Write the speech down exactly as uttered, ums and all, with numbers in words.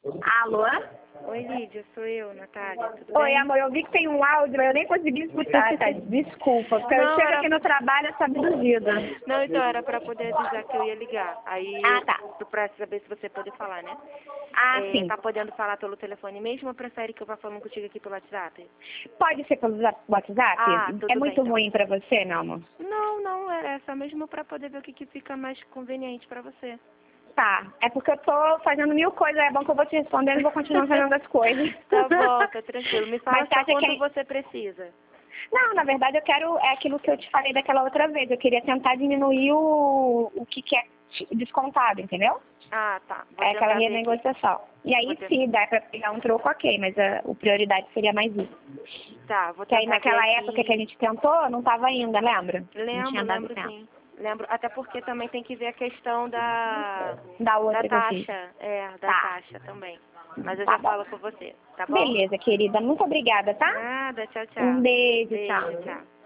Alô? Oi, Lídia, sou eu, Natália, tudo Oi, bem? amor, eu vi que tem um áudio, mas eu nem consegui escutar, tá? Desculpa, porque eu Não, chego era... aqui no trabalho, essa abduzida. Não, então era pra poder avisar que eu ia ligar. Aí Ah, eu, tá. pra saber se você pode falar, né? Ah, É, sim. tá podendo falar pelo telefone mesmo ou prefere que eu vá falando contigo aqui pelo WhatsApp? Pode ser pelo za- WhatsApp? Ah, É tudo bem, muito então. ruim pra você, meu amor? Não, não, é só mesmo pra poder ver o que, que fica mais conveniente pra você. Tá, é porque eu tô fazendo mil coisas, é bom que eu vou te respondendo e vou continuar fazendo as coisas. Tá bom, tá tranquilo. Me fala Mas você só acha quando que... você precisa. Não, na verdade eu quero, é aquilo que eu te falei daquela outra vez, eu queria tentar diminuir o, o que, que é descontado, entendeu? Ah, tá. Vou É aquela tentar ver aqui. renegociação. E aí Vou tentar. sim, dá pra pegar um troco, ok, mas a, o prioridade seria mais isso. Tá, vou Que aí tentar ver naquela aqui. época que a gente tentou, não tava ainda, lembra? Não Lembro, tinha dado lembro tempo. sim. Lembro, até porque também tem que ver a questão da, Da da outra que eu fiz. taxa. É, da Tá, taxa também. Mas eu tá já bom. falo com você, tá bom? Beleza, querida. Muito obrigada, tá? Nada, tchau, Um tchau. beijo, Beijo, tchau. tchau.